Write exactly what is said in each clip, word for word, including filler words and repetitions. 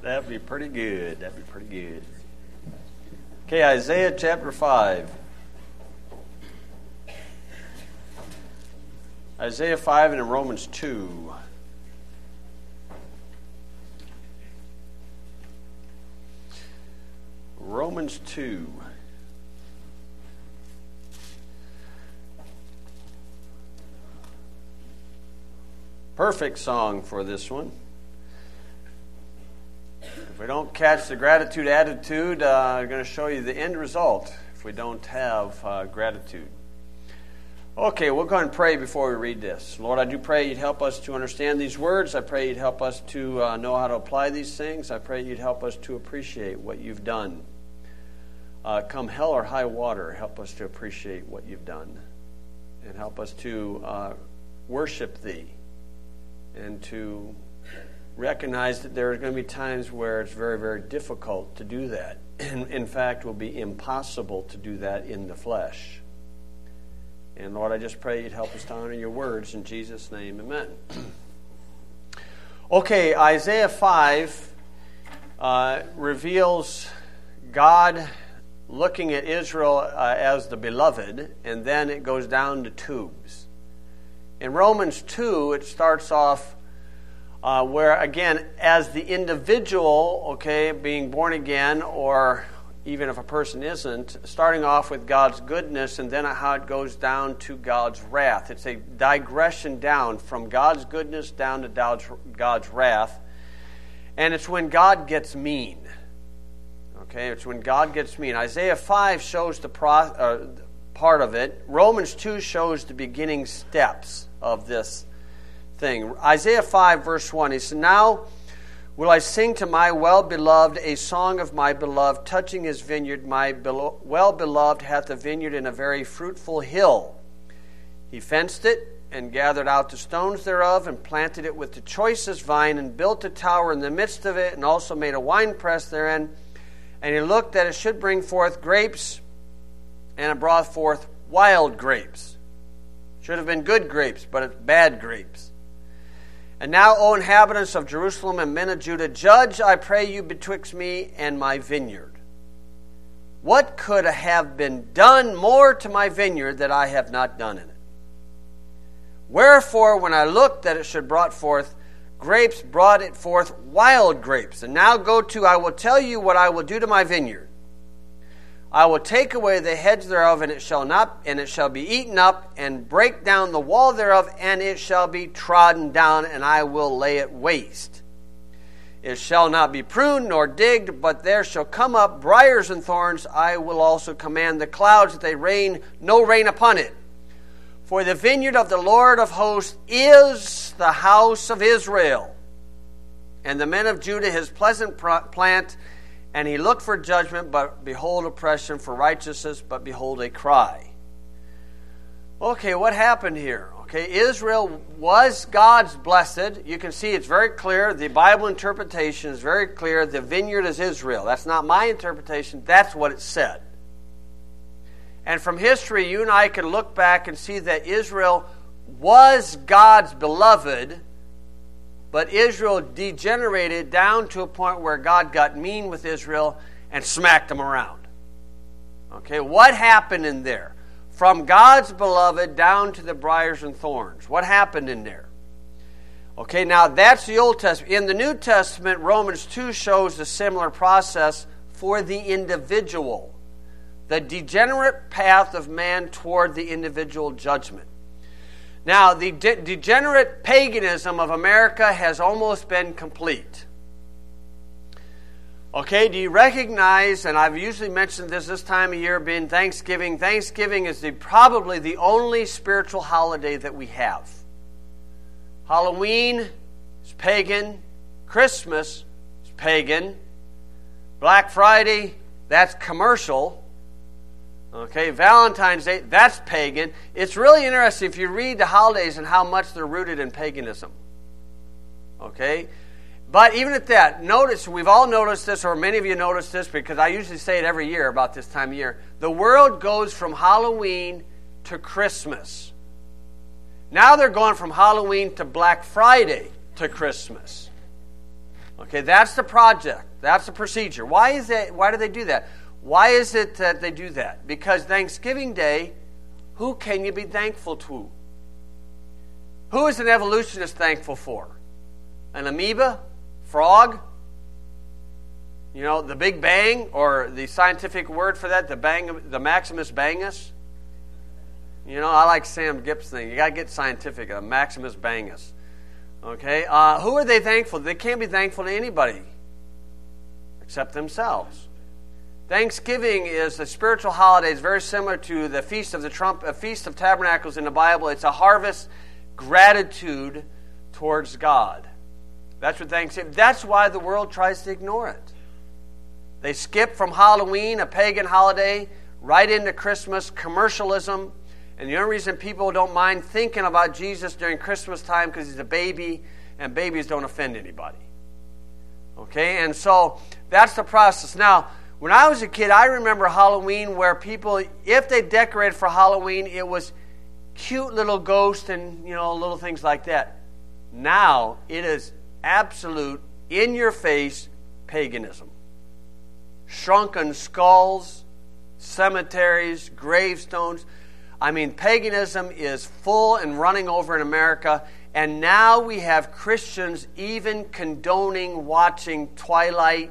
That'd be pretty good. That'd be pretty good. Okay, Isaiah chapter five. Isaiah five and in Romans two. Romans two. Perfect song for this one. If we don't catch the gratitude attitude, uh, I'm going to show you the end result if we don't have uh, gratitude. Okay, we'll go ahead and pray before we read this. Lord, I do pray you'd help us to understand these words. I pray you'd help us to uh, know how to apply these things. I pray you'd help us to appreciate what you've done. Uh, come hell or high water, help us to appreciate what you've done. And help us to uh, worship thee. And to recognize that there are going to be times where it's very, very difficult to do that. And in fact, will be impossible to do that in the flesh. And Lord, I just pray you'd help us to honor your words. In Jesus' name, amen. Okay, Isaiah five uh, reveals God looking at Israel uh, as the beloved, and then it goes down to tubes. In Romans two, it starts off uh, where, again, as the individual, okay, being born again, or even if a person isn't, starting off with God's goodness and then how it goes down to God's wrath. It's a digression down from God's goodness down to God's, God's wrath. And it's when God gets mean. Okay, it's when God gets mean. Isaiah five shows the pro, uh, part of it. Romans two shows the beginning steps of this thing. Isaiah five verse one, he said, "Now will I sing to my well-beloved a song of my beloved, touching his vineyard. My belo- well-beloved hath a vineyard in a very fruitful hill. He fenced it, and gathered out the stones thereof, and planted it with the choicest vine, and built a tower in the midst of it, and also made a winepress therein. And he looked that it should bring forth grapes, and it brought forth wild grapes." Should have been good grapes, but it's bad grapes. "And now, O inhabitants of Jerusalem and men of Judah, judge, I pray you, betwixt me and my vineyard. What could have been done more to my vineyard that I have not done in it? Wherefore, when I looked that it should brought forth grapes, brought it forth wild grapes. And now go to, I will tell you what I will do to my vineyard. I will take away the hedge thereof, and it shall not, and it shall be eaten up, and break down the wall thereof, and it shall be trodden down, and I will lay it waste. It shall not be pruned nor digged, but there shall come up briars and thorns. I will also command the clouds that they rain no rain upon it. For the vineyard of the Lord of hosts is the house of Israel, and the men of Judah his pleasant plant. And he looked for judgment, but behold oppression, for righteousness, but behold a cry." Okay, what happened here? Okay, Israel was God's blessed. You can see it's very clear. The Bible interpretation is very clear. The vineyard is Israel. That's not my interpretation. That's what it said. And from history, you and I can look back and see that Israel was God's beloved, but Israel degenerated down to a point where God got mean with Israel and smacked them around. Okay, what happened in there? From God's beloved down to the briars and thorns. What happened in there? Okay, now that's the Old Testament. In the New Testament, Romans two shows a similar process for the individual. The degenerate path of man toward the individual judgment. Now, the de- degenerate paganism of America has almost been complete. Okay, do you recognize, and I've usually mentioned this this time of year being Thanksgiving. Thanksgiving is the, probably the only spiritual holiday that we have. Halloween is pagan. Christmas is pagan. Black Friday, that's commercial. Okay, Valentine's Day, that's pagan. It's really interesting if you read the holidays and how much they're rooted in paganism. Okay? But even at that, notice, we've all noticed this, or many of you noticed this, because I usually say it every year about this time of year. The world goes from Halloween to Christmas. Now they're going from Halloween to Black Friday to Christmas. Okay, that's the project. That's the procedure. Why is that? Why do they do that? Why is it that they do that? Because Thanksgiving Day, who can you be thankful to? Who is an evolutionist thankful for? An amoeba? Frog? You know, the Big Bang, or the scientific word for that, the bang, the Maximus Bangus? You know, I like Sam Gibbs' thing. You got to get scientific, a Maximus Bangus. Okay, uh, who are they thankful? They can't be thankful to anybody except themselves. Thanksgiving is a spiritual holiday. It's very similar to the Feast of the Trump, a Feast of Tabernacles in the Bible. It's a harvest gratitude towards God. That's what Thanksgiving. That's why the world tries to ignore it. They skip from Halloween, a pagan holiday, right into Christmas, commercialism. And the only reason people don't mind thinking about Jesus during Christmas time because he's a baby, and babies don't offend anybody. Okay, and so that's the process. Now, when I was a kid, I remember Halloween where people, if they decorated for Halloween, it was cute little ghosts and, you know, little things like that. Now, it is absolute, in-your-face paganism. Shrunken skulls, cemeteries, gravestones. I mean, paganism is full and running over in America, and now we have Christians even condoning watching Twilight,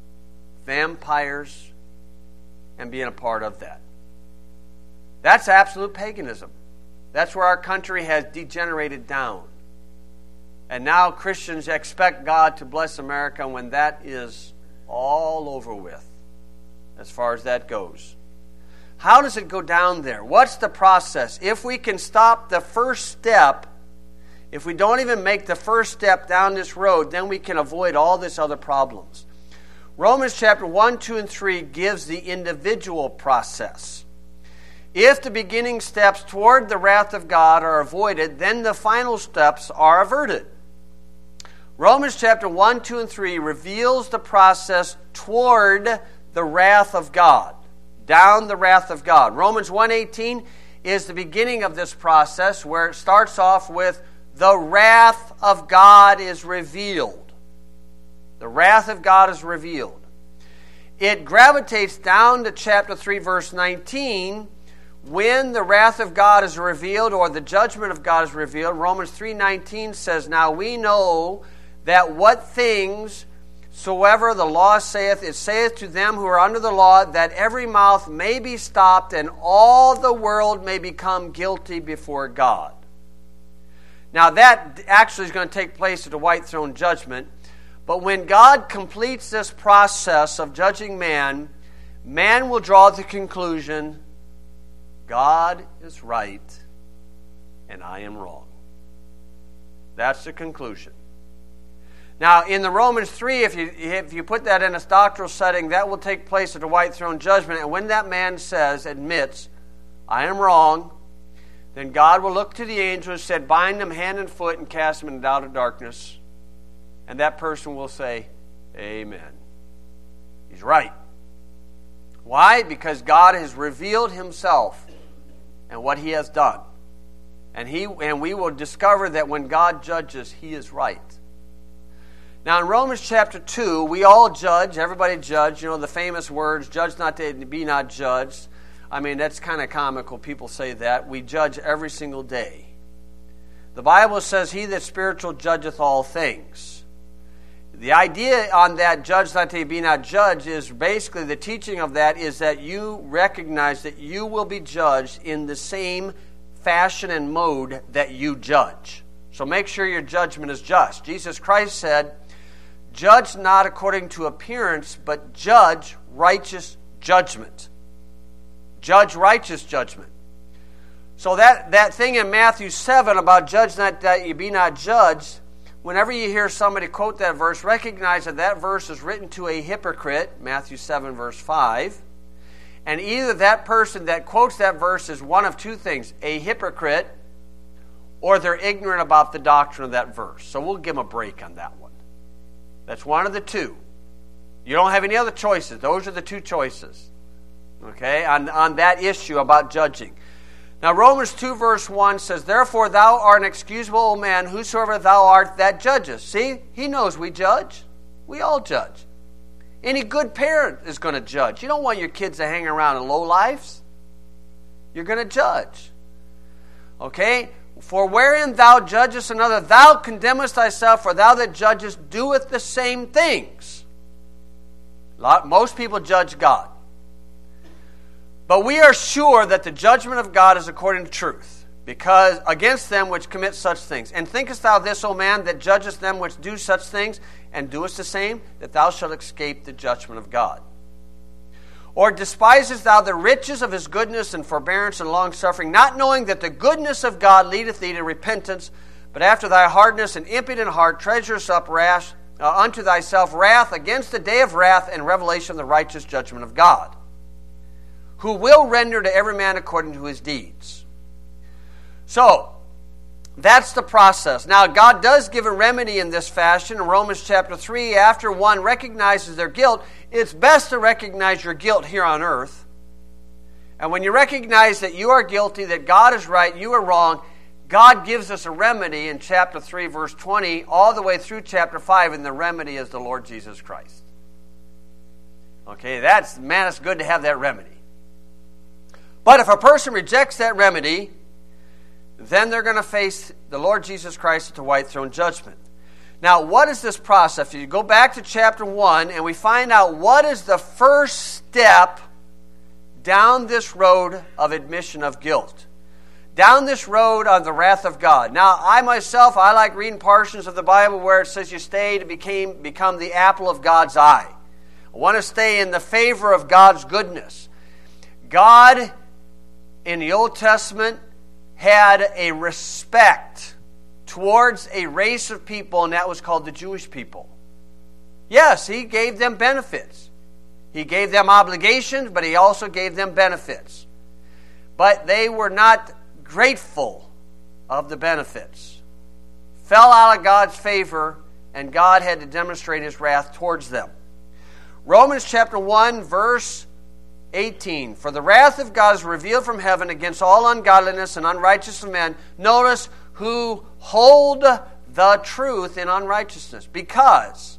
vampires, and being a part of that. That's absolute paganism. That's where our country has degenerated down. And now Christians expect God to bless America when that is all over with, as far as that goes. How does it go down there? What's the process? If we can stop the first step, if we don't even make the first step down this road, then we can avoid all these other problems. Romans chapter one, two, and three gives the individual process. If the beginning steps toward the wrath of God are avoided, then the final steps are averted. Romans chapter one, two, and three reveals the process toward the wrath of God. Down the wrath of God. Romans one eighteen is the beginning of this process where it starts off with the wrath of God is revealed. The wrath of God is revealed. It gravitates down to chapter three, verse nineteen, when the wrath of God is revealed, or the judgment of God is revealed. Romans three nineteen says, "Now we know that what things soever the law saith, it saith to them who are under the law, that every mouth may be stopped, and all the world may become guilty before God." Now that actually is going to take place at the white throne judgment. But when God completes this process of judging man, man will draw the conclusion, God is right and I am wrong. That's the conclusion. Now, in the Romans three, if you if you put that in a doctrinal setting, that will take place at the white throne judgment. And when that man says, admits, I am wrong, then God will look to the angel and said, bind him hand and foot and cast him into outer darkness. And that person will say, amen. He's right. Why? Because God has revealed himself and what he has done. And he and we will discover that when God judges, he is right. Now in Romans chapter two, we all judge, everybody judge, you know, the famous words, judge not to be not judged. I mean, that's kind of comical, people say that. We judge every single day. The Bible says, he that spiritual judgeth all things. The idea on that, judge not to be not judged, is basically the teaching of that is that you recognize that you will be judged in the same fashion and mode that you judge. So make sure your judgment is just. Jesus Christ said, judge not according to appearance, but judge righteous judgment. Judge righteous judgment. So that, that thing in Matthew seven about judge not that you be not judged, whenever you hear somebody quote that verse, recognize that that verse is written to a hypocrite, Matthew seven, verse five. And either that person that quotes that verse is one of two things, a hypocrite, or they're ignorant about the doctrine of that verse. So we'll give them a break on that one. That's one of the two. You don't have any other choices. Those are the two choices. Okay, on, on that issue about judging. Now Romans two verse one says, therefore thou art an excusable old man, whosoever thou art that judgest. See, he knows we judge. We all judge. Any good parent is going to judge. You don't want your kids to hang around in low lives. You're going to judge. Okay? For wherein thou judgest another, thou condemnest thyself, for thou that judgest doeth the same things. Lot, most people judge God. But we are sure that the judgment of God is according to truth, because against them which commit such things. And thinkest thou this, O man, that judgest them which do such things, and doest the same, that thou shalt escape the judgment of God? Or despisest thou the riches of his goodness and forbearance and longsuffering, not knowing that the goodness of God leadeth thee to repentance, but after thy hardness and impudent heart treasurest up wrath uh, unto thyself wrath against the day of wrath and revelation of the righteous judgment of God, who will render to every man according to his deeds. So, that's the process. Now, God does give a remedy in this fashion. In Romans chapter three, after one recognizes their guilt, it's best to recognize your guilt here on earth. And when you recognize that you are guilty, that God is right, you are wrong, God gives us a remedy in chapter three, verse twenty, all the way through chapter five, and the remedy is the Lord Jesus Christ. Okay, that's, man, it's good to have that remedy. But if a person rejects that remedy, then they're going to face the Lord Jesus Christ at the white throne judgment. Now, what is this process? If you go back to chapter one and we find out what is the first step down this road of admission of guilt, down this road on the wrath of God. Now, I myself, I like reading portions of the Bible where it says you stay to became, become the apple of God's eye. I want to stay in the favor of God's goodness. God, in the Old Testament, had a respect towards a race of people, and that was called the Jewish people. Yes, he gave them benefits. He gave them obligations, but he also gave them benefits. But they were not grateful of the benefits. Fell out of God's favor, and God had to demonstrate his wrath towards them. Romans chapter one, verse eighteen. For the wrath of God is revealed from heaven against all ungodliness and unrighteousness of men. Notice, who hold the truth in unrighteousness. Because,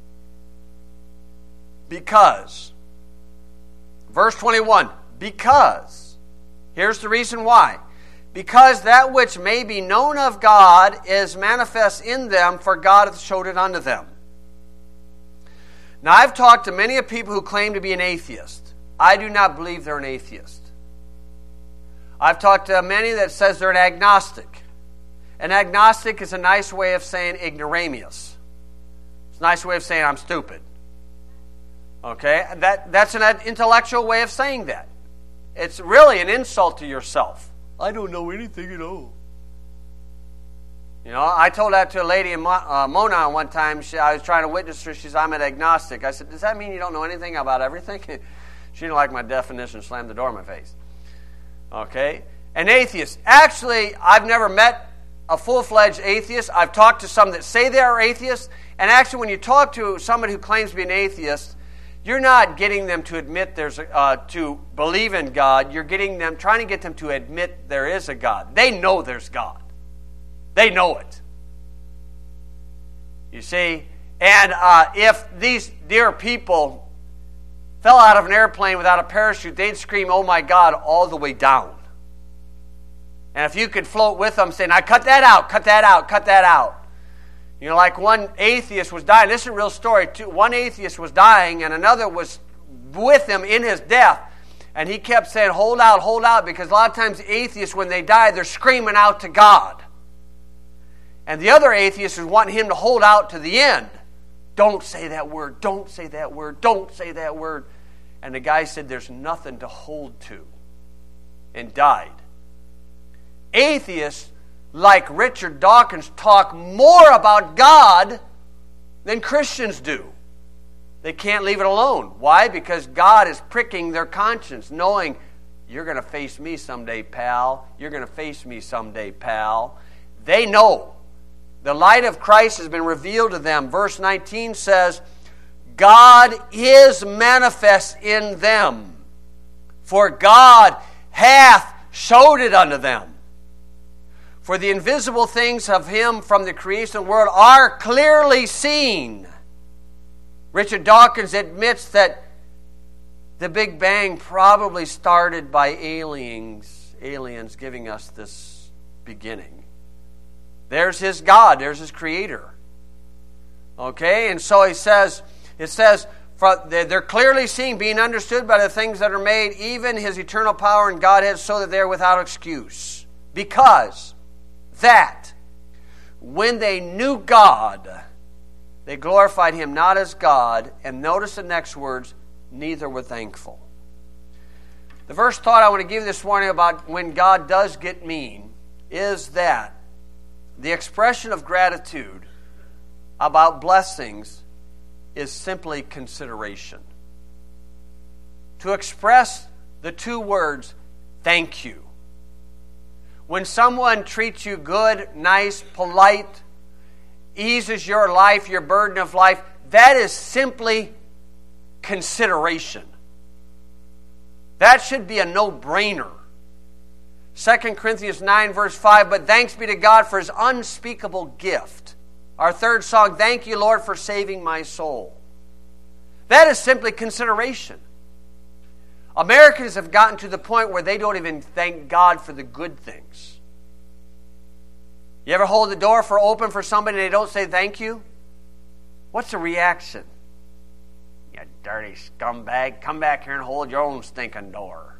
because, verse twenty-one, because, here's the reason why. Because that which may be known of God is manifest in them, for God hath showed it unto them. Now, I've talked to many of people who claim to be an atheist. I do not believe they're an atheist. I've talked to many that says they're an agnostic. An agnostic is a nice way of saying ignoramus. It's a nice way of saying I'm stupid. Okay? That, that's an intellectual way of saying that. It's really an insult to yourself. I don't know anything at all. You know, I told that to a lady in Mo- uh, Mona one time. She, I was trying to witness her. She said, I'm an agnostic. I said, does that mean you don't know anything about everything? She didn't like my definition and slammed the door in my face. Okay? An atheist. Actually, I've never met a full-fledged atheist. I've talked to some that say they are atheists. And actually, when you talk to somebody who claims to be an atheist, you're not getting them to admit there's a, uh, to believe in God. You're getting them, trying to get them to admit there is a God. They know there's God. They know it. You see? And uh, if these dear people fell out of an airplane without a parachute, they'd scream, oh my God, all the way down. And if you could float with them saying, I cut that out, cut that out, cut that out. You know, like one atheist was dying. This is a real story, too. One atheist was dying, and another was with him in his death. And he kept saying, hold out, hold out, because a lot of times atheists, when they die, they're screaming out to God. And the other atheist is wanting him to hold out to the end. Don't say that word, don't say that word, don't say that word. And the guy said, there's nothing to hold to, and died. Atheists, like Richard Dawkins, talk more about God than Christians do. They can't leave it alone. Why? Because God is pricking their conscience, knowing you're going to face me someday, pal. You're going to face me someday, pal. They know. The light of Christ has been revealed to them. Verse nineteen says, God is manifest in them, for God hath showed it unto them. For the invisible things of him from the creation of the world are clearly seen, Richard Dawkins admits that the Big Bang probably started by aliens, aliens giving us this beginning. There's his God, there's his creator. Okay, and so he says, it says, they're clearly seen, being understood by the things that are made, even his eternal power and Godhead, so that they're without excuse. Because that when they knew God, they glorified him not as God, and notice the next words, neither were thankful. The first thought I want to give this morning about when God does get mean is that the expression of gratitude about blessings is simply consideration. To express the two words, thank you. When someone treats you good, nice, polite, eases your life, your burden of life, that is simply consideration. That should be a no-brainer. Second Corinthians nine verse five, but thanks be to God for his unspeakable gift. Our third song, thank you, Lord, for saving my soul. That is simply consideration. Americans have gotten to the point where they don't even thank God for the good things. You ever hold the door for open for somebody and they don't say thank you? What's the reaction? You dirty scumbag, come back here and hold your own stinking door.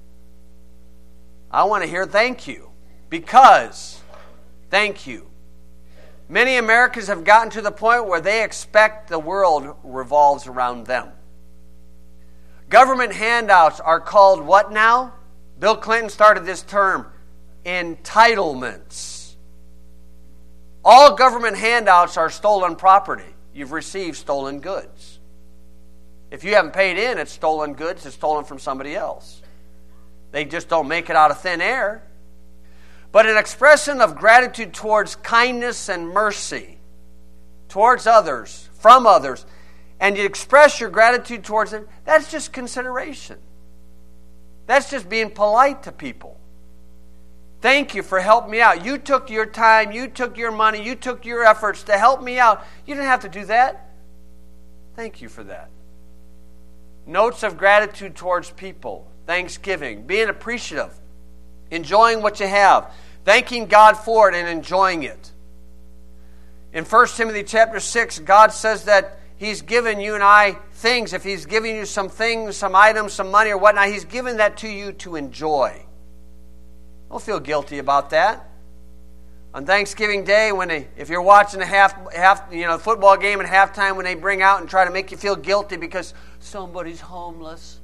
I want to hear thank you. Because, thank you. Many Americans have gotten to the point where they expect the world revolves around them. Government handouts are called what now? Bill Clinton started this term, entitlements. All government handouts are stolen property. You've received stolen goods. If you haven't paid in, it's stolen goods. It's stolen from somebody else. They just don't make it out of thin air. But an expression of gratitude towards kindness and mercy, towards others, from others, and you express your gratitude towards them, that's just consideration. That's just being polite to people. Thank you for helping me out. You took your time, you took your money, you took your efforts to help me out. You didn't have to do that. Thank you for that. Notes of gratitude towards people. Thanksgiving. Being appreciative. Enjoying what you have. Thanking God for it and enjoying it. In First Timothy chapter six, God says that he's given you and I things. If he's giving you some things, some items, some money or whatnot, he's given that to you to enjoy. Don't feel guilty about that. On Thanksgiving Day, when they, if you're watching a half, half, you know, football game at halftime, when they bring out and try to make you feel guilty because somebody's homeless,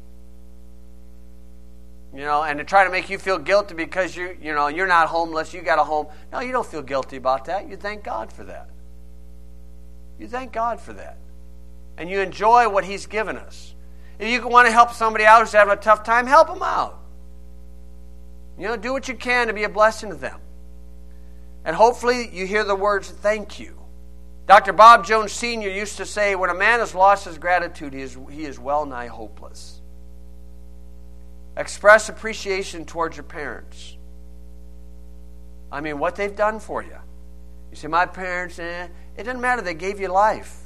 you know, and to try to make you feel guilty because you, you know, you're not homeless, you got a home. No, you don't feel guilty about that. You thank God for that. You thank God for that, and you enjoy what He's given us. If you want to help somebody out who's having a tough time, help them out. You know, do what you can to be a blessing to them. And hopefully you hear the words, thank you. Doctor Bob Jones Senior used to say, when a man has lost his gratitude, he is, he is well nigh hopeless. Express appreciation towards your parents. I mean, what they've done for you. You say, my parents, eh, it doesn't matter, they gave you life.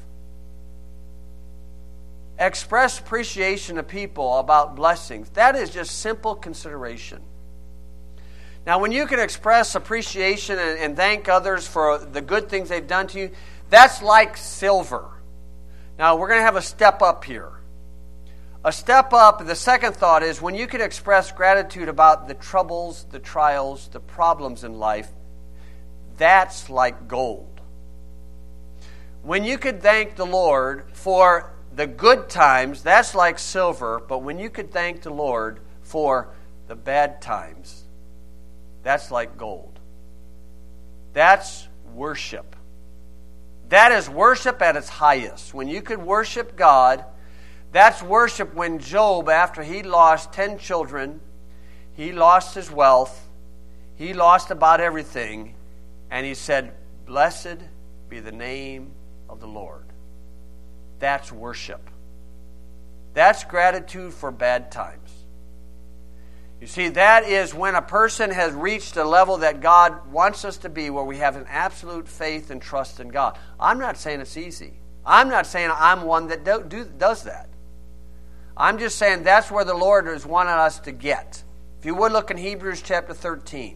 Express appreciation to people about blessings. That is just simple consideration. Now, when you can express appreciation and, and thank others for the good things they've done to you, that's like silver. Now, we're going to have a step up here. A step up, the second thought is when you can express gratitude about the troubles, the trials, the problems in life, that's like gold. When you could thank the Lord for the good times, that's like silver. But when you could thank the Lord for the bad times, that's like gold. That's worship. That is worship at its highest. When you could worship God, that's worship. When Job, after he lost ten children, he lost his wealth, he lost about everything, and he said, blessed be the name of the Lord. That's worship. That's gratitude for bad times. You see, that is when a person has reached a level that God wants us to be, where we have an absolute faith and trust in God. I'm not saying it's easy. I'm not saying I'm one that do, do, does that. I'm just saying that's where the Lord has wanted us to get. If you would look in Hebrews chapter thirteen.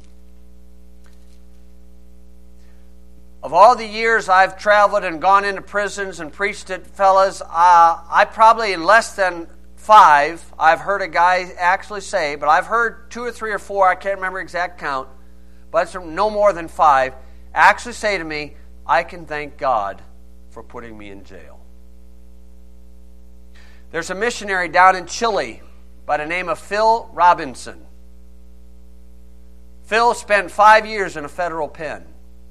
Of all the years I've traveled and gone into prisons and preached at fellas, uh, I probably in less than five, I've heard a guy actually say, but I've heard two or three or four, I can't remember exact count, but it's no more than five, actually say to me, I can thank God for putting me in jail. There's a missionary down in Chile by the name of Phil Robinson. Phil spent five years in a federal pen.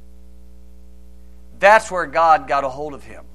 That's where God got a hold of him.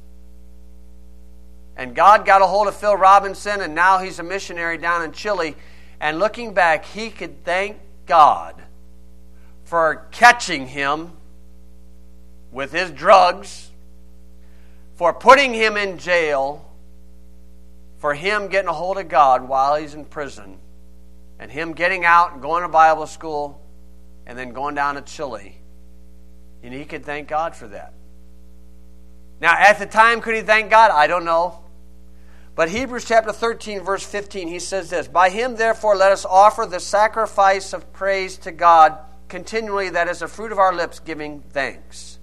And God got a hold of Phil Robinson, and now he's a missionary down in Chile. And looking back, he could thank God for catching him with his drugs, for putting him in jail, for him getting a hold of God while he's in prison, and him getting out and going to Bible school, and then going down to Chile. And he could thank God for that. Now, at the time, could he thank God? I don't know. But Hebrews chapter thirteen, verse fifteen, he says this, By him, therefore, let us offer the sacrifice of praise to God continually, that is the fruit of our lips, giving thanks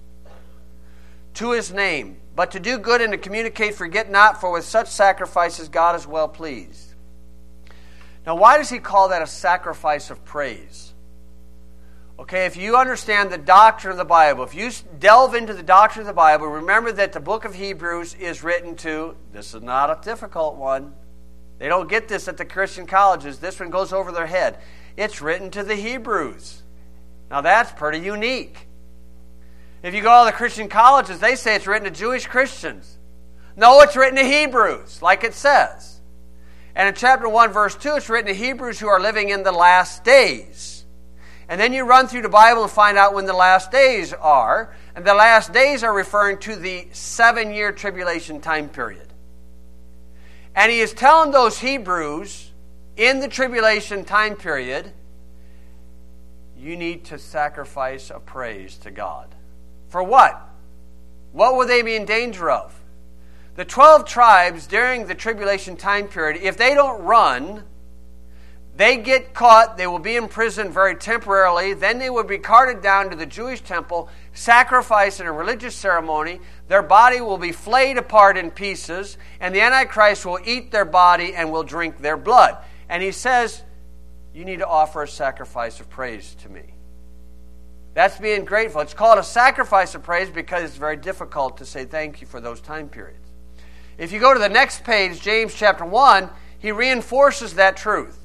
to his name. But to do good and to communicate, forget not, for with such sacrifices God is well pleased. Now, why does he call that a sacrifice of praise? Okay, if you understand the doctrine of the Bible, if you delve into the doctrine of the Bible, remember that the book of Hebrews is written to, this is not a difficult one. They don't get this at the Christian colleges. This one goes over their head. It's written to the Hebrews. Now that's pretty unique. If you go to the Christian colleges, they say it's written to Jewish Christians. No, it's written to Hebrews, like it says. And in chapter one, verse two, it's written to Hebrews who are living in the last days. And then you run through the Bible and find out when the last days are. And the last days are referring to the seven-year tribulation time period. And he is telling those Hebrews in the tribulation time period, you need to sacrifice a praise to God. For what? What will they be in danger of? The twelve tribes during the tribulation time period, if they don't run, they get caught, they will be imprisoned very temporarily, then they will be carted down to the Jewish temple, sacrificed in a religious ceremony, their body will be flayed apart in pieces, and the Antichrist will eat their body and will drink their blood. And he says, you need to offer a sacrifice of praise to me. That's being grateful. It's called a sacrifice of praise because it's very difficult to say thank you for those time periods. If you go to the next page, James chapter one, he reinforces that truth.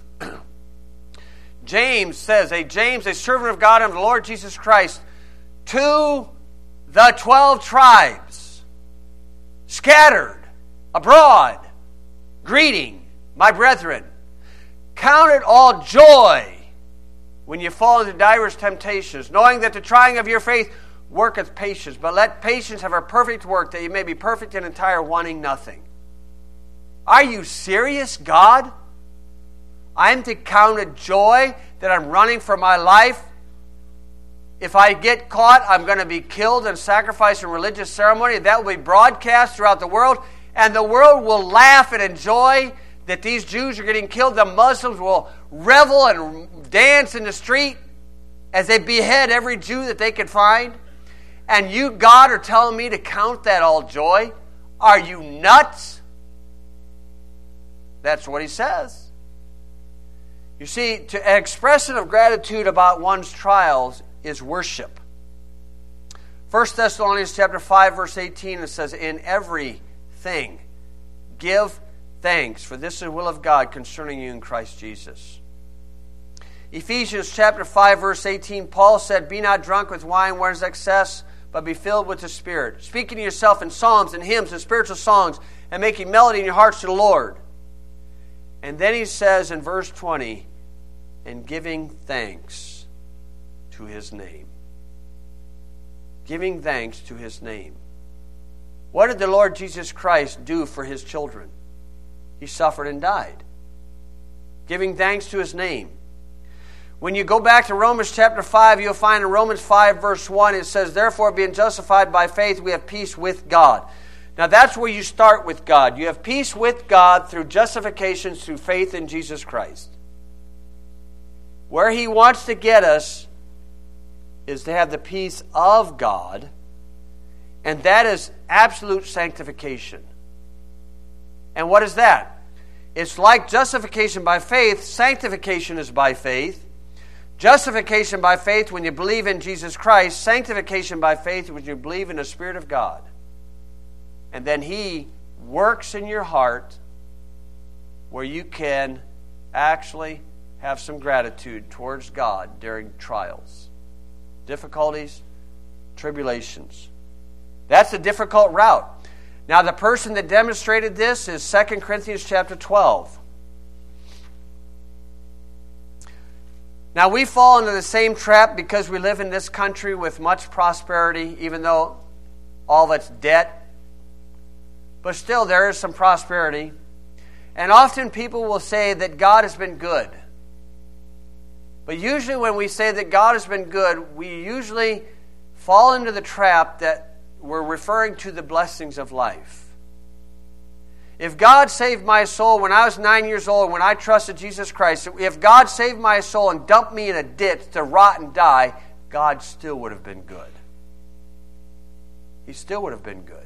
James says, a James, a servant of God and of the Lord Jesus Christ, to the twelve tribes, scattered abroad, greeting, my brethren, count it all joy when you fall into diverse temptations, knowing that the trying of your faith worketh patience. But let patience have a perfect work, that you may be perfect and entire, wanting nothing. Are you serious, God? I'm to count it joy that I'm running for my life. If I get caught, I'm going to be killed and sacrificed in religious ceremony. That will be broadcast throughout the world. And the world will laugh and enjoy that these Jews are getting killed. The Muslims will revel and dance in the street as they behead every Jew that they can find. And you, God, are telling me to count that all joy? Are you nuts? That's what he says. You see, to, an expression of gratitude about one's trials is worship. First Thessalonians chapter five, verse eighteen, it says, in everything give thanks, for this is the will of God concerning you in Christ Jesus. Ephesians chapter five, verse eighteen, Paul said, be not drunk with wine where is excess, but be filled with the Spirit, speaking to yourself in psalms and hymns and spiritual songs, and making melody in your hearts to the Lord. And then he says in verse twenty, and giving thanks to his name. Giving thanks to his name. What did the Lord Jesus Christ do for his children? He suffered and died. Giving thanks to his name. When you go back to Romans chapter five, you'll find in Romans five, verse one, it says, therefore, being justified by faith, we have peace with God. Now that's where you start with God. You have peace with God through justification, through faith in Jesus Christ. Where He wants to get us is to have the peace of God, and that is absolute sanctification. And what is that? It's like justification by faith. Sanctification is by faith. Justification by faith when you believe in Jesus Christ. Sanctification by faith when you believe in the Spirit of God. And then He works in your heart where you can actually have some gratitude towards God during trials, difficulties, tribulations. That's a difficult route. Now, the person that demonstrated this is Second Corinthians chapter twelve. Now, we fall into the same trap because we live in this country with much prosperity, even though all of it's debt. But still, there is some prosperity. And often people will say that God has been good. But usually when we say that God has been good, we usually fall into the trap that we're referring to the blessings of life. If God saved my soul when I was nine years old, when I trusted Jesus Christ, if God saved my soul and dumped me in a ditch to rot and die, God still would have been good. He still would have been good.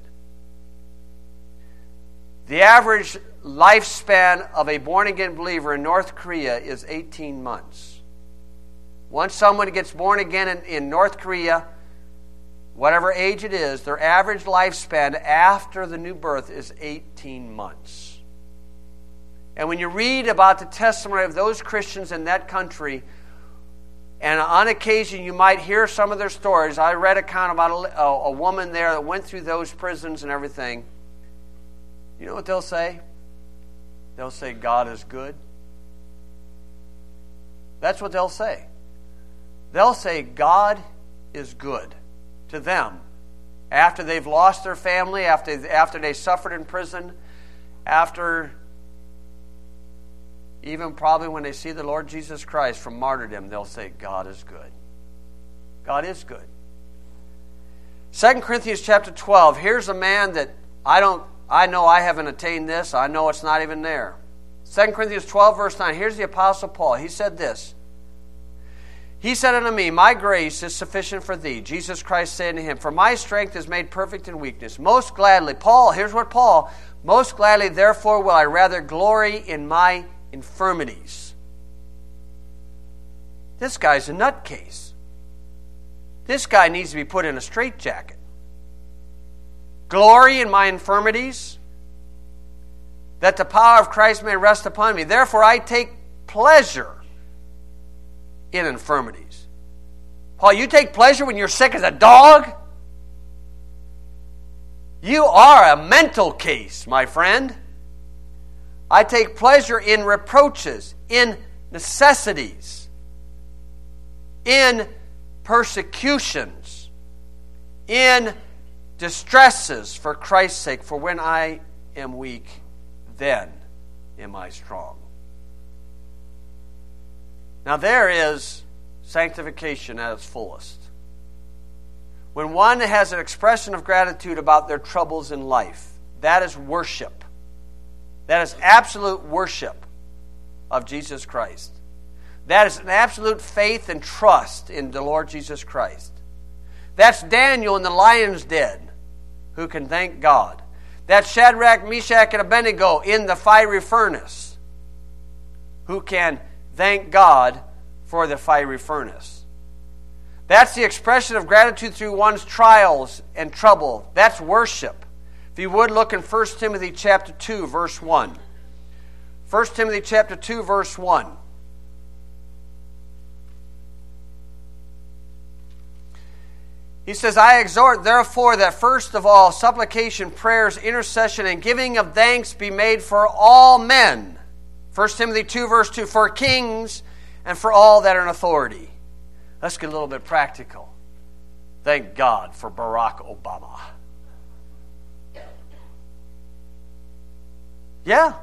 The average lifespan of a born-again believer in North Korea is eighteen months. Once someone gets born again in, in North Korea, whatever age it is, their average lifespan after the new birth is eighteen months. And when you read about the testimony of those Christians in that country, and on occasion you might hear some of their stories. I read a account about a, a, a woman there that went through those prisons and everything. You know what they'll say? They'll say, God is good. That's what they'll say. They'll say, God is good to them. After they've lost their family, after, after they suffered in prison, after even probably when they see the Lord Jesus Christ from martyrdom, they'll say, God is good. God is good. Second Corinthians chapter twelve, here's a man that I don't I know I haven't attained this. I know it's not even there. Second Corinthians twelve, verse nine. Here's the Apostle Paul. He said this. He said unto me, my grace is sufficient for thee. Jesus Christ said unto him, for my strength is made perfect in weakness. Most gladly, Paul, here's what Paul, most gladly, therefore, will I rather glory in my infirmities. This guy's a nutcase. This guy needs to be put in a straitjacket. Glory in my infirmities, that the power of Christ may rest upon me. Therefore I take pleasure in infirmities. Paul, you take pleasure when you're sick as a dog? You are a mental case, my friend. I take pleasure in reproaches, in necessities, in persecutions, in distresses for Christ's sake. For when I am weak, then am I strong. Now there is sanctification at its fullest. When one has an expression of gratitude about their troubles in life, that is worship. That is absolute worship of Jesus Christ. That is an absolute faith and trust in the Lord Jesus Christ. That's Daniel in the lion's den who can thank God. That's Shadrach, Meshach, and Abednego in the fiery furnace who can thank God for the fiery furnace. That's the expression of gratitude through one's trials and trouble. That's worship. If you would, look in First Timothy chapter two, verse one. First Timothy chapter two, verse one. He says, I exhort, therefore, that first of all, supplication, prayers, intercession, and giving of thanks be made for all men. First Timothy two, verse two, for kings and for all that are in authority. Let's get a little bit practical. Thank God for Barack Obama. Yeah.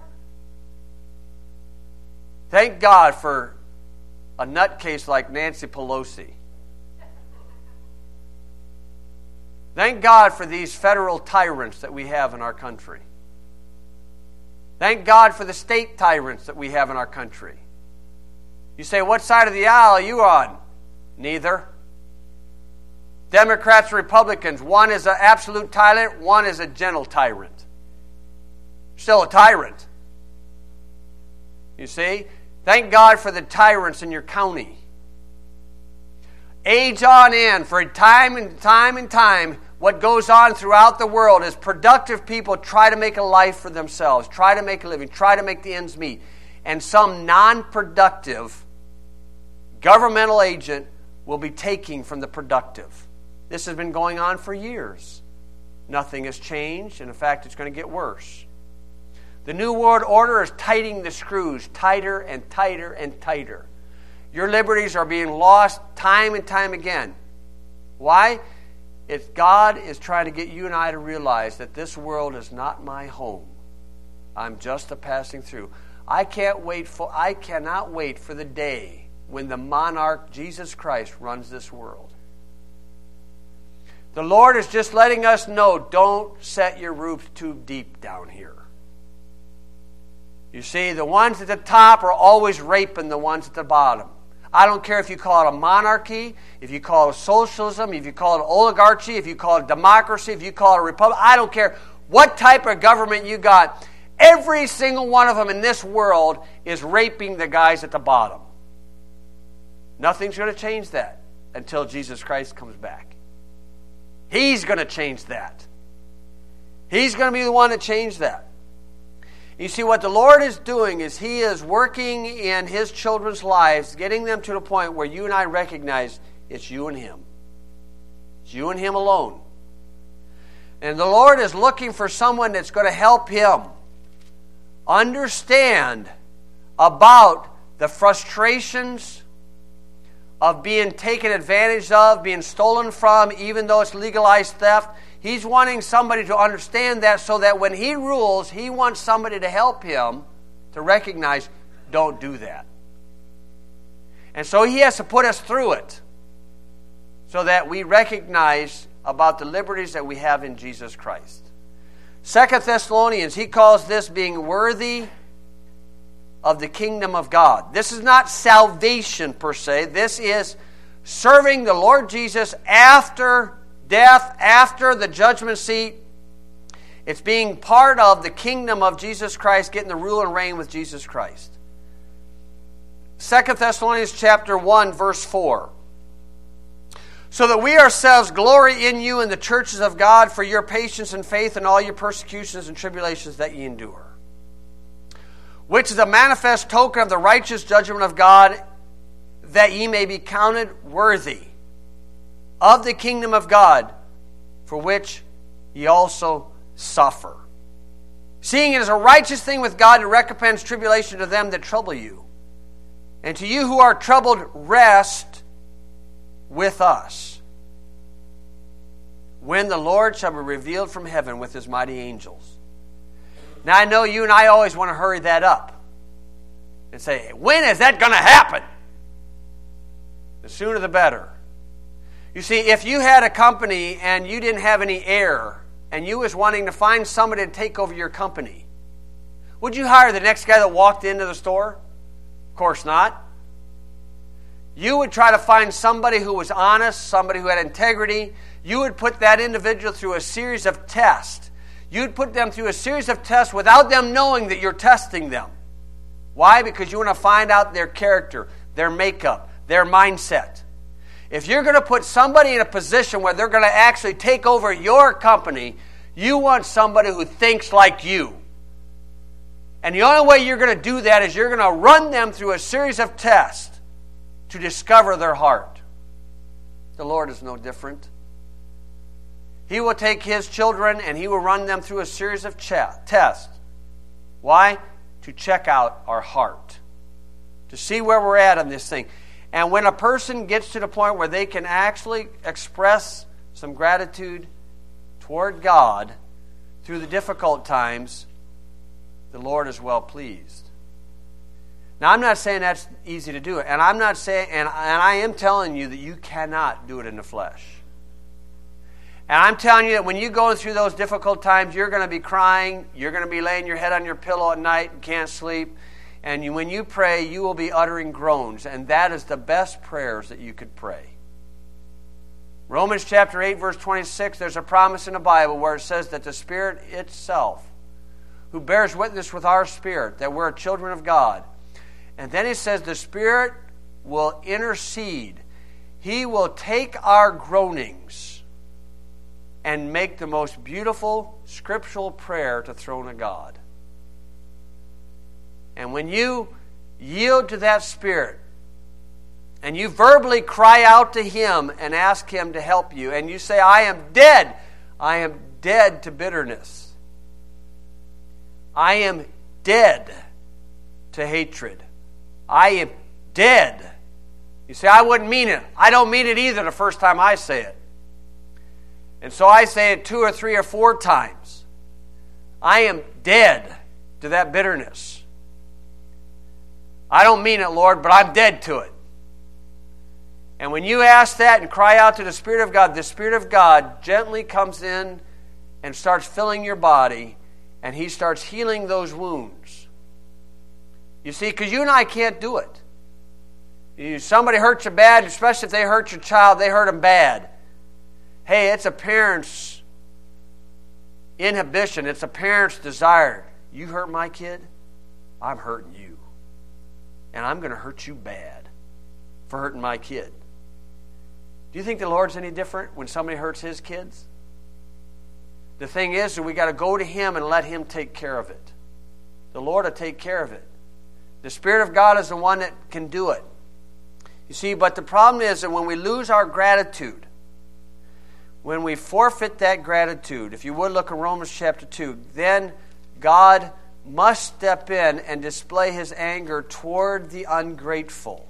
Thank God for a nutcase like Nancy Pelosi. Thank God for these federal tyrants that we have in our country. Thank God for the state tyrants that we have in our country. You say, what side of the aisle are you on? Neither. Democrats, Republicans, one is an absolute tyrant, one is a gentle tyrant. Still a tyrant. You see? Thank God for the tyrants in your county. Age on end, for time and time and time, what goes on throughout the world is productive people try to make a life for themselves, try to make a living, try to make the ends meet. And some non-productive governmental agent will be taking from the productive. This has been going on for years. Nothing has changed, and in fact, it's going to get worse. The New World Order is tightening the screws tighter and tighter and tighter. Your liberties are being lost time and time again. Why? It's God is trying to get you and I to realize that this world is not my home. I'm just a passing through. I can't wait for I cannot wait for the day when the monarch Jesus Christ runs this world. The Lord is just letting us know, don't set your roots too deep down here. You see, the ones at the top are always raping the ones at the bottom. I don't care if you call it a monarchy, if you call it socialism, if you call it oligarchy, if you call it democracy, if you call it a republic. I don't care what type of government you got. Every single one of them in this world is raping the guys at the bottom. Nothing's going to change that until Jesus Christ comes back. He's going to change that. He's going to be the one to change that. You see, what the Lord is doing is He is working in His children's lives, getting them to the point where you and I recognize it's you and Him. It's you and Him alone. And the Lord is looking for someone that's going to help Him understand about the frustrations of being taken advantage of, being stolen from, even though it's legalized theft. He's wanting somebody to understand that so that when He rules, He wants somebody to help Him to recognize, don't do that. And so He has to put us through it so that we recognize about the liberties that we have in Jesus Christ. Second Thessalonians, he calls this being worthy of the kingdom of God. This is not salvation per se. This is serving the Lord Jesus after death, after the judgment seat. It's being part of the kingdom of Jesus Christ, getting the rule and reign with Jesus Christ. Second Thessalonians chapter one, verse four. So that we ourselves glory in you in the churches of God for your patience and faith in all your persecutions and tribulations that ye endure, which is a manifest token of the righteous judgment of God, that ye may be counted worthy of the kingdom of God, for which ye also suffer. Seeing it is a righteous thing with God to recompense tribulation to them that trouble you, and to you who are troubled, rest with us, when the Lord shall be revealed from heaven with His mighty angels. Now I know you and I always want to hurry that up and say, when is that going to happen? The sooner the better. You see, if you had a company and you didn't have any air and you was wanting to find somebody to take over your company, would you hire the next guy that walked into the store? Of course not. You would try to find somebody who was honest, somebody who had integrity. You would put that individual through a series of tests. You'd put them through a series of tests without them knowing that you're testing them. Why? Because you want to find out their character, their makeup, their mindset. If you're going to put somebody in a position where they're going to actually take over your company, you want somebody who thinks like you. And the only way you're going to do that is you're going to run them through a series of tests to discover their heart. The Lord is no different. He will take His children and He will run them through a series of ch- tests. Why? To check out our heart. To see where we're at on this thing. And when a person gets to the point where they can actually express some gratitude toward God through the difficult times, the Lord is well pleased. Now, I'm not saying that's easy to do, and I'm not saying, and, and I am telling you that you cannot do it in the flesh. And I'm telling you that when you go through those difficult times, you're going to be crying. You're going to be laying your head on your pillow at night and can't sleep. And you, when you pray, you will be uttering groans. And that is the best prayers that you could pray. Romans chapter eight, verse twenty-six, there's a promise in the Bible where it says that the Spirit itself, who bears witness with our spirit, that we're children of God. And then it says the Spirit will intercede. He will take our groanings and make the most beautiful scriptural prayer to the throne of God. And when you yield to that Spirit, and you verbally cry out to Him and ask Him to help you, and you say, I am dead. I am dead to bitterness. I am dead to hatred. I am dead. You say, I wouldn't mean it. I don't mean it either the first time I say it. And so I say it two or three or four times. I am dead to that bitterness. I don't mean it, Lord, but I'm dead to it. And when you ask that and cry out to the Spirit of God, the Spirit of God gently comes in and starts filling your body, and He starts healing those wounds. You see, because you and I can't do it. You, somebody hurts you bad, especially if they hurt your child, they hurt them bad. Hey, it's a parent's inhibition. It's a parent's desire. You hurt my kid, I'm hurting you. And I'm going to hurt you bad for hurting my kid. Do you think the Lord's any different when somebody hurts His kids? The thing is that we got to go to Him and let Him take care of it. The Lord will take care of it. The Spirit of God is the one that can do it. You see, but the problem is that when we lose our gratitude, when we forfeit that gratitude, if you would look at Romans chapter two, then God must step in and display His anger toward the ungrateful.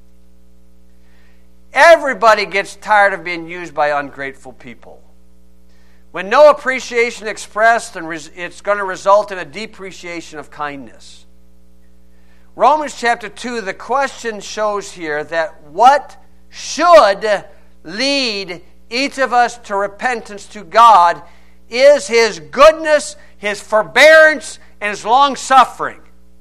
Everybody gets tired of being used by ungrateful people. When no appreciation expressed, then it's going to result in a depreciation of kindness. Romans chapter two, the question shows here that what should lead each of us to repentance to God is His goodness, His forbearance, and His long-suffering.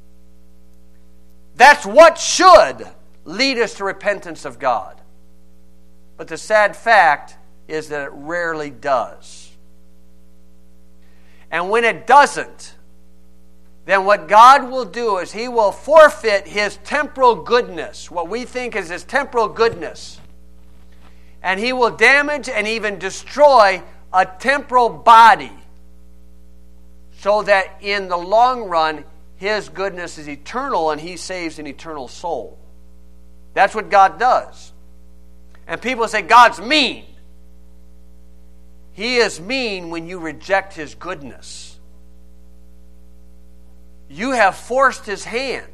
That's what should lead us to repentance of God. But the sad fact is that it rarely does. And when it doesn't, then what God will do is He will forfeit His temporal goodness, what we think is His temporal goodness. And He will damage and even destroy a temporal body so that in the long run, His goodness is eternal and He saves an eternal soul. That's what God does. And people say, God's mean. He is mean when you reject His goodness. You have forced His hand.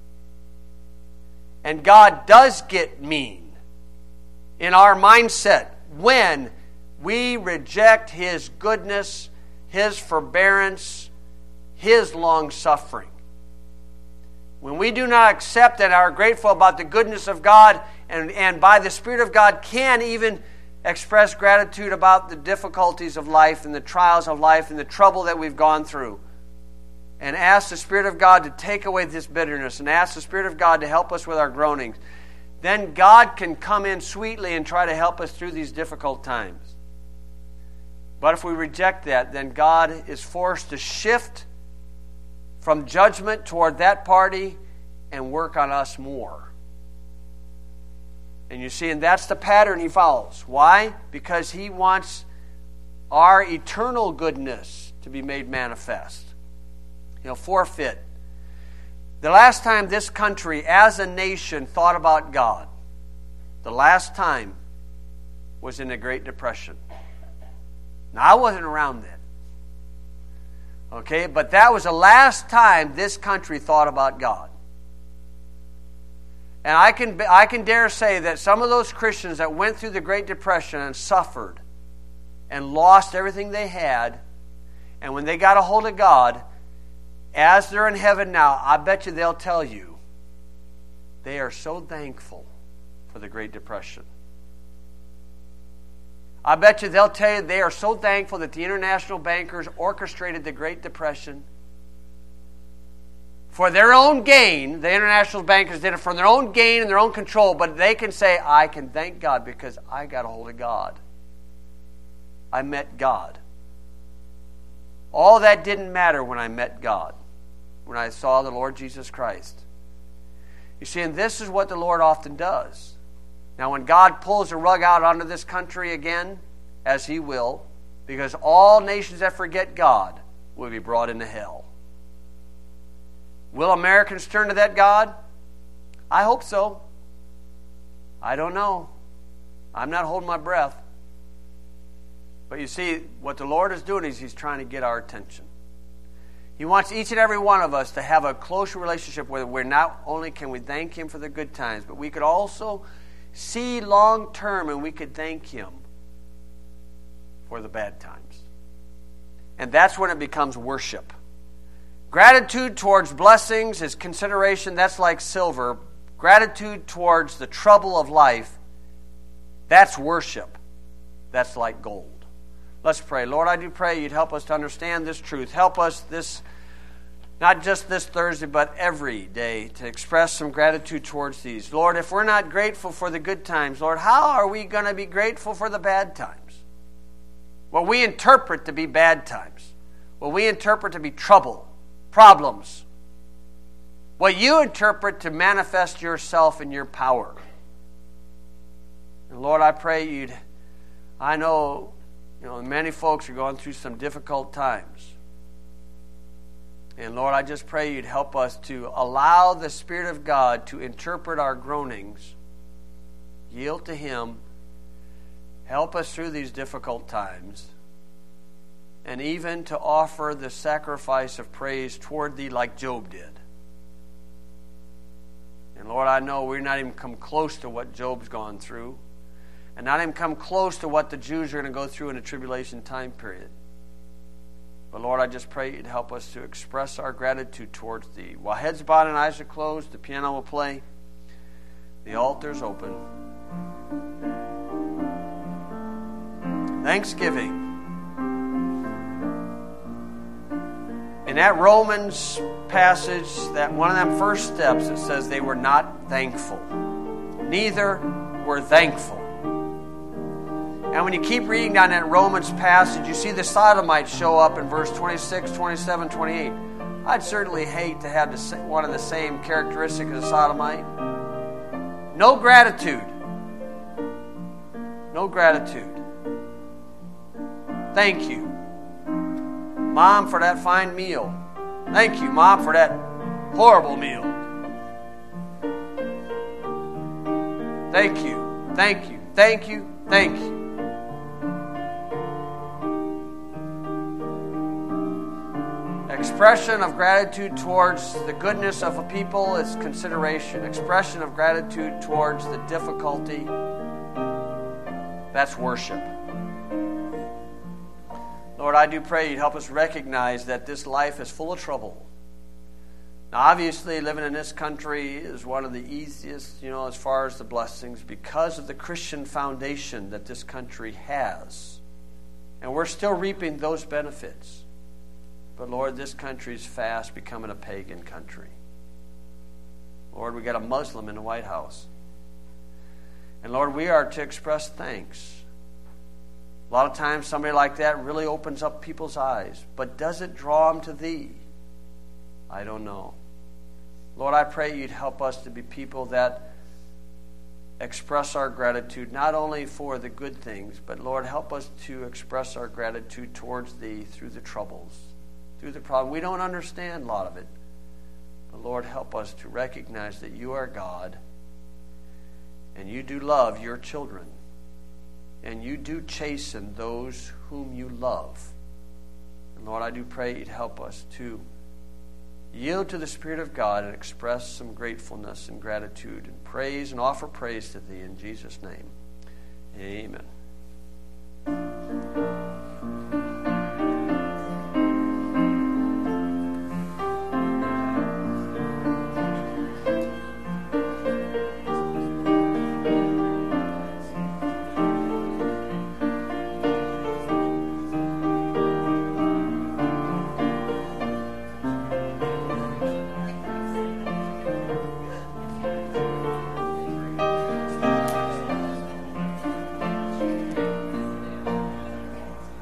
And God does get mean in our mindset when we reject His goodness, His forbearance, His long-suffering. When we do not accept and are grateful about the goodness of God, and, and by the Spirit of God can even express gratitude about the difficulties of life and the trials of life and the trouble that we've gone through, and ask the Spirit of God to take away this bitterness and ask the Spirit of God to help us with our groanings, then God can come in sweetly and try to help us through these difficult times. But if we reject that, then God is forced to shift from judgment toward that party and work on us more. And you see, and that's the pattern He follows. Why? Because He wants our eternal goodness to be made manifest. He'll forfeit. The last time this country as a nation thought about God, the last time was in the Great Depression. Now, I wasn't around then. Okay, but that was the last time this country thought about God. And I can I can dare say that some of those Christians that went through the Great Depression and suffered and lost everything they had, and when they got a hold of God, as they're in heaven now, I bet you they'll tell you they are so thankful for the Great Depression. I bet you they'll tell you they are so thankful that the international bankers orchestrated the Great Depression for their own gain. The international bankers did it for their own gain and their own control, but they can say, I can thank God because I got a hold of God. I met God. All that didn't matter when I met God, when I saw the Lord Jesus Christ. You see, and this is what the Lord often does. Now, when God pulls the rug out onto this country again, as He will, because all nations that forget God will be brought into hell. Will Americans turn to that God? I hope so. I don't know. I'm not holding my breath. But you see, what the Lord is doing is He's trying to get our attention. He wants each and every one of us to have a closer relationship with Him, where not only can we thank Him for the good times, but we could also see long term and we could thank Him for the bad times. And that's when it becomes worship. Gratitude towards blessings is consideration. That's like silver. Gratitude towards the trouble of life, that's worship. That's like gold. Let's pray. Lord, I do pray You'd help us to understand this truth. Help us this, not just this Thursday, but every day, to express some gratitude towards these. Lord, if we're not grateful for the good times, Lord, how are we going to be grateful for the bad times? What we interpret to be bad times. What we interpret to be trouble, problems. What You interpret to manifest Yourself and Your power. And Lord, I pray You'd, I know, you know, many folks are going through some difficult times. And Lord, I just pray You'd help us to allow the Spirit of God to interpret our groanings, yield to Him, help us through these difficult times, and even to offer the sacrifice of praise toward Thee like Job did. And Lord, I know we're not even come close to what Job's gone through, and not even come close to what the Jews are going to go through in the tribulation time period. But Lord, I just pray You'd help us to express our gratitude towards Thee. While heads bowed and eyes are closed, the piano will play. The altar's open. Thanksgiving. In that Romans passage, that one of them first steps, it says they were not thankful. Neither were thankful. And when you keep reading down that Romans passage, you see the Sodomites show up in verse twenty-six, twenty-seven, twenty-eight. I'd certainly hate to have the, one of the same characteristics as a Sodomite. No gratitude. No gratitude. Thank you, Mom, for that fine meal. Thank you, Mom, for that horrible meal. Thank you, thank you, thank you, thank you. Expression of gratitude towards the goodness of a people is consideration. Expression of gratitude towards the difficulty, that's worship. Lord, I do pray You'd help us recognize that this life is full of trouble. Now, obviously, living in this country is one of the easiest, you know, as far as the blessings, because of the Christian foundation that this country has. And we're still reaping those benefits. But Lord, this country is fast becoming a pagan country. Lord, we got a Muslim in the White House. And Lord, we are to express thanks. A lot of times somebody like that really opens up people's eyes. But does it draw them to Thee? I don't know. Lord, I pray You'd help us to be people that express our gratitude, not only for the good things, but Lord, help us to express our gratitude towards Thee through the troubles, through the problem. We don't understand a lot of it. But Lord, help us to recognize that You are God, and You do love Your children, and You do chasten those whom You love. And Lord, I do pray You'd help us to yield to the Spirit of God and express some gratefulness and gratitude and praise and offer praise to Thee in Jesus' name. Amen.